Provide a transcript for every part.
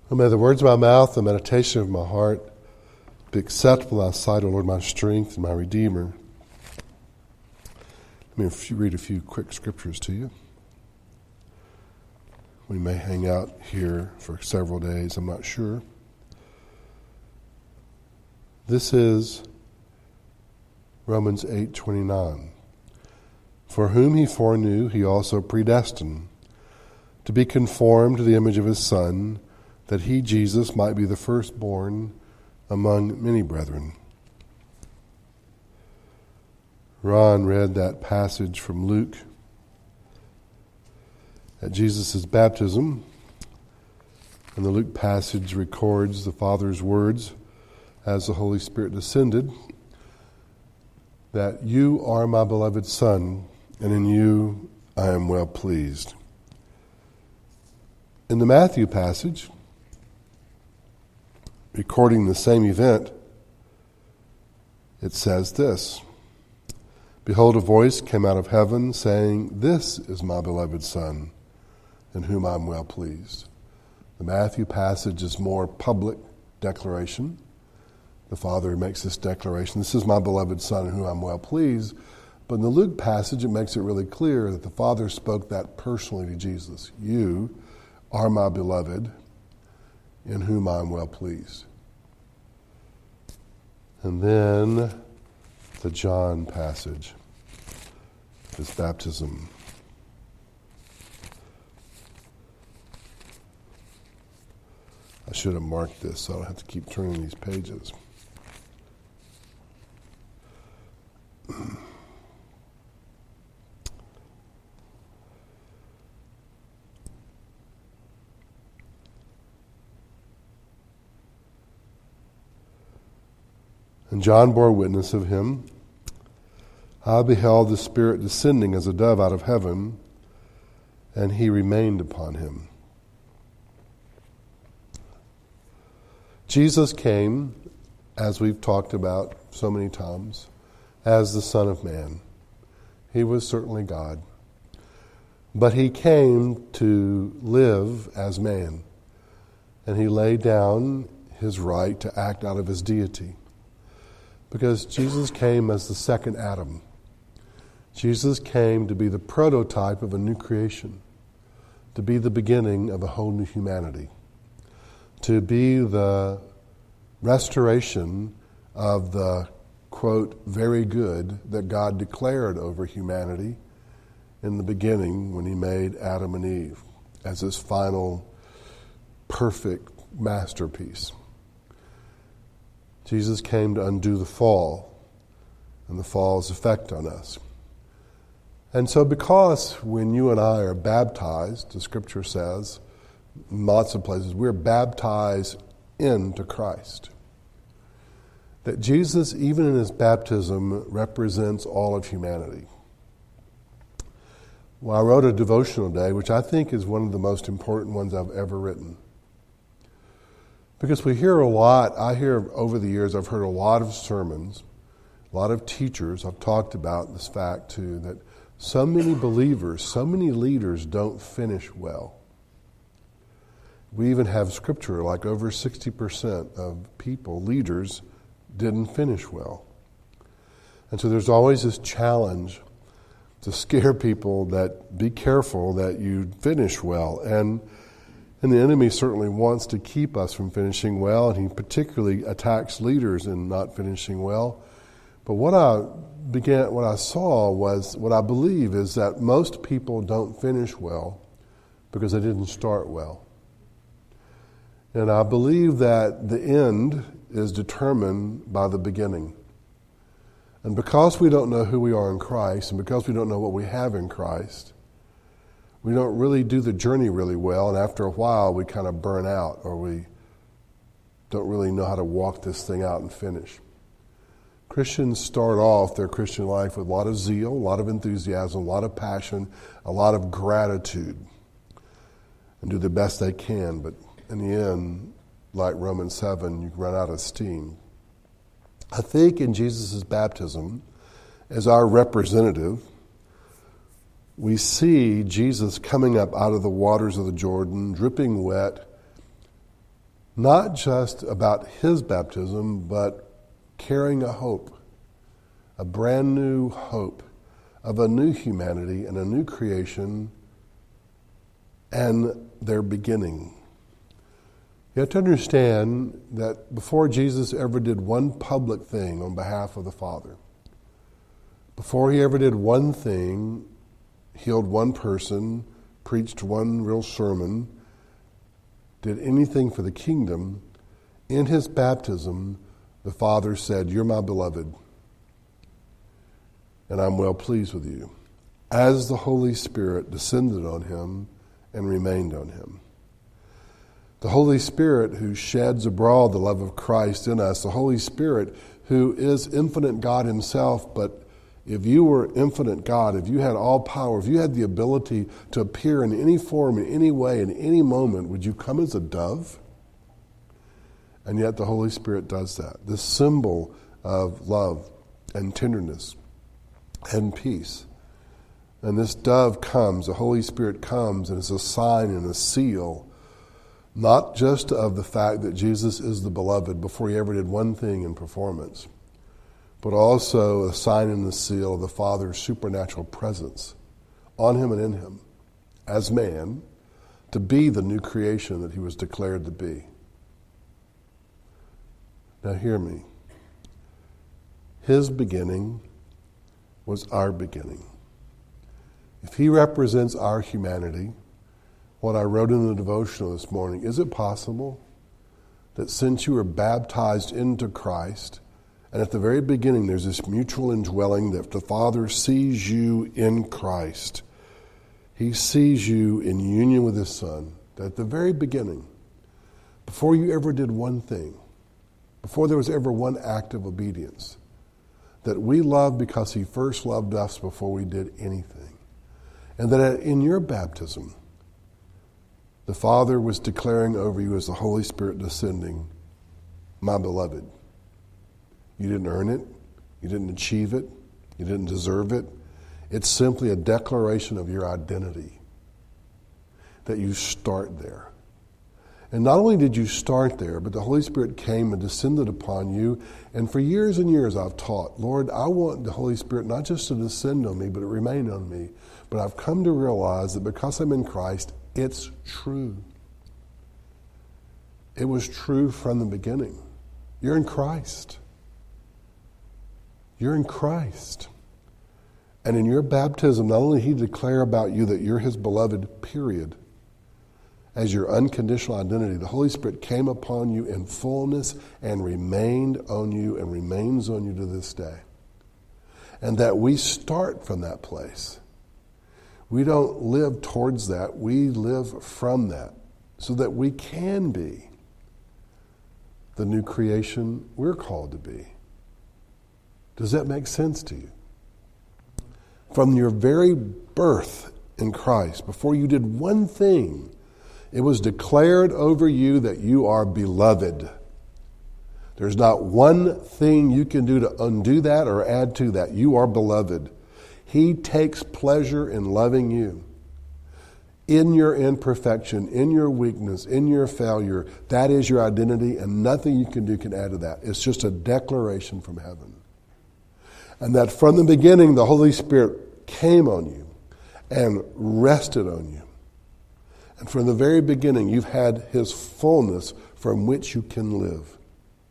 And may the words of my mouth, the meditation of my heart be acceptable in thy sight, O Lord, my strength and my Redeemer. Let me read a few quick scriptures to you. We may hang out here for several days, I'm not sure. This is Romans 8:29. For whom he foreknew, he also predestined to be conformed to the image of his Son, that he, Jesus, might be the firstborn among many brethren. Ron read that passage from Luke at Jesus' baptism, and the Luke passage records the Father's words as the Holy Spirit descended, that you are my beloved Son, and in you I am well pleased. In the Matthew passage, recording the same event, it says this: Behold, a voice came out of heaven saying, This is my beloved Son, in whom I am well pleased. The Matthew passage is more public declaration. The Father makes this declaration, this is my beloved Son, in whom I am well pleased. But in the Luke passage, it makes it really clear that the Father spoke that personally to Jesus. You are my beloved, in whom I am well pleased. And then the John passage, his baptism. I should have marked this so I don't have to keep turning these pages. And John bore witness of him. I beheld the Spirit descending as a dove out of heaven, and he remained upon him. Jesus came, as we've talked about so many times, as the Son of Man. He was certainly God. But he came to live as man, and he laid down his right to act out of his deity. Because Jesus came as the second Adam. Jesus came to be the prototype of a new creation, to be the beginning of a whole new humanity, to be the restoration of the, quote, very good that God declared over humanity in the beginning when he made Adam and Eve as his final perfect masterpiece. Jesus came to undo the fall and the fall's effect on us. And so because when you and I are baptized, the scripture says, in lots of places, we're baptized into Christ. That Jesus, even in his baptism, represents all of humanity. Well, I wrote a devotional day, which I think is one of the most important ones I've ever written. Because we hear a lot, I hear over the years, I've heard a lot of sermons, a lot of teachers have talked about this fact too, that so many believers, so many leaders don't finish well. We even have scripture like over 60% of people, leaders, didn't finish well. And so there's always this challenge to scare people that be careful that you finish well. And the enemy certainly wants to keep us from finishing well, and he particularly attacks leaders in not finishing well. But what I believe is that most people don't finish well because they didn't start well. And I believe that the end is determined by the beginning. And because we don't know who we are in Christ, and because we don't know what we have in Christ, we don't really do the journey really well, and after a while we kind of burn out, or we don't really know how to walk this thing out and finish. Christians start off their Christian life with a lot of zeal, a lot of enthusiasm, a lot of passion, a lot of gratitude, and do the best they can, but in the end, like Romans 7, you run out of steam. I think in Jesus' baptism, as our representative, we see Jesus coming up out of the waters of the Jordan, dripping wet, not just about his baptism, but carrying a hope, a brand new hope of a new humanity and a new creation and their beginning. You have to understand that before Jesus ever did one public thing on behalf of the Father, before he ever did one thing, healed one person, preached one real sermon, did anything for the kingdom, in his baptism, the Father said, "You're my beloved, and I'm well pleased with you," as the Holy Spirit descended on him and remained on him. The Holy Spirit who sheds abroad the love of Christ in us, the Holy Spirit who is infinite God himself, but if you were infinite God, if you had all power, if you had the ability to appear in any form, in any way, in any moment, would you come as a dove? And yet the Holy Spirit does that. This symbol of love and tenderness and peace. And this dove comes, the Holy Spirit comes, and it's a sign and a seal, not just of the fact that Jesus is the beloved before he ever did one thing in performance, but also a sign and the seal of the Father's supernatural presence on him and in him as man to be the new creation that he was declared to be. Now hear me. His beginning was our beginning. If he represents our humanity, what I wrote in the devotional this morning, is it possible that since you were baptized into Christ, and at the very beginning there's this mutual indwelling that the Father sees you in Christ, he sees you in union with his Son, that at the very beginning, before you ever did one thing, before there was ever one act of obedience, that we love because he first loved us before we did anything. And that in your baptism, the Father was declaring over you as the Holy Spirit descending, "My beloved." You didn't earn it. You didn't achieve it. You didn't deserve it. It's simply a declaration of your identity, that you start there. And not only did you start there, but the Holy Spirit came and descended upon you. And for years and years I've taught, Lord, I want the Holy Spirit not just to descend on me, but to remain on me. But I've come to realize that because I'm in Christ, it's true. It was true from the beginning. You're in Christ. You're in Christ. And in your baptism, not only did he declare about you that you're his beloved, period, as your unconditional identity, the Holy Spirit came upon you in fullness and remained on you and remains on you to this day. And that we start from that place. We don't live towards that. We live from that so that we can be the new creation we're called to be. Does that make sense to you? From your very birth in Christ, before you did one thing, it was declared over you that you are beloved. There's not one thing you can do to undo that or add to that. You are beloved. He takes pleasure in loving you. In your imperfection, in your weakness, in your failure, that is your identity, and nothing you can do can add to that. It's just a declaration from heaven. And that from the beginning, the Holy Spirit came on you and rested on you. And from the very beginning, you've had his fullness from which you can live.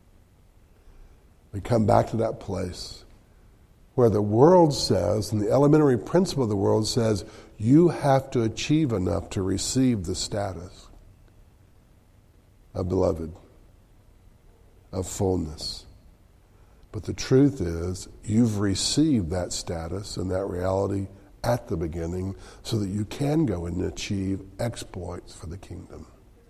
We come back to that place where the world says, and the elementary principle of the world says, you have to achieve enough to receive the status of beloved, of fullness. But the truth is, you've received that status and that reality at the beginning so that you can go and achieve exploits for the kingdom.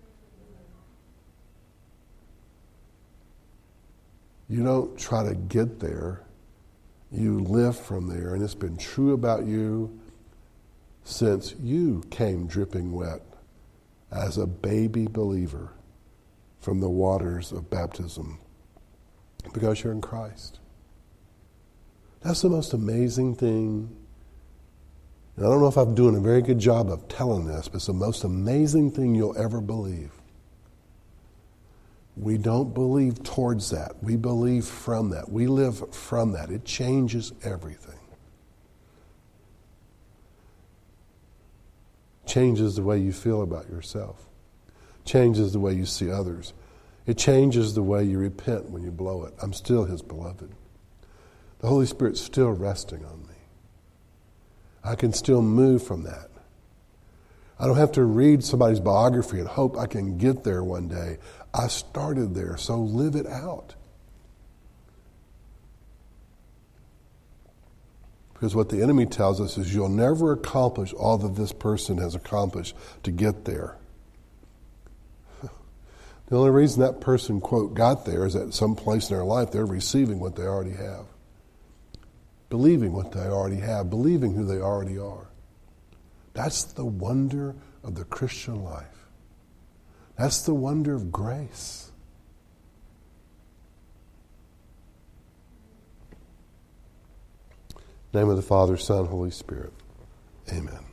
You don't try to get there. You live from there, and it's been true about you since you came dripping wet as a baby believer from the waters of baptism, because you're in Christ. That's the most amazing thing. And I don't know if I'm doing a very good job of telling this, but it's the most amazing thing you'll ever believe. We don't believe towards that. We believe from that. We live from that. It changes everything. Changes the way you feel about yourself. Changes the way you see others. It changes the way you repent when you blow it. I'm still his beloved. The Holy Spirit's still resting on me. I can still move from that. I don't have to read somebody's biography and hope I can get there one day. I started there, so live it out. Because what the enemy tells us is you'll never accomplish all that this person has accomplished to get there. The only reason that person, quote, got there is that some place in their life they're receiving what they already have. Believing what they already have. Believing who they already are. That's the wonder of the Christian life. That's the wonder of grace. In the name of the Father, Son, Holy Spirit. Amen.